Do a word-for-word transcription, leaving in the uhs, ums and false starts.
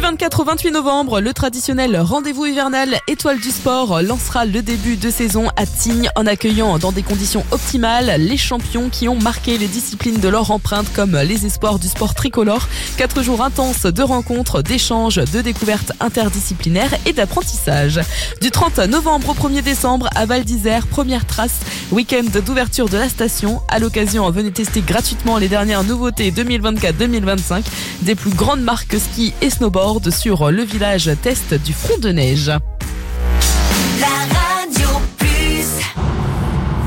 vingt-quatre au vingt-huit novembre, le traditionnel rendez-vous hivernal Étoile du Sport lancera le début de saison à Tignes en accueillant dans des conditions optimales les champions qui ont marqué les disciplines de leur empreinte comme les espoirs du sport tricolore. Quatre jours intenses de rencontres, d'échanges, de découvertes interdisciplinaires et d'apprentissage. Du trente novembre au premier décembre à Val d'Isère, première trace, week-end d'ouverture de la station. À l'occasion, venez tester gratuitement les dernières nouveautés deux mille vingt-quatre deux mille vingt-cinq des plus grandes marques ski et snowboard sur le village test du Front de Neige.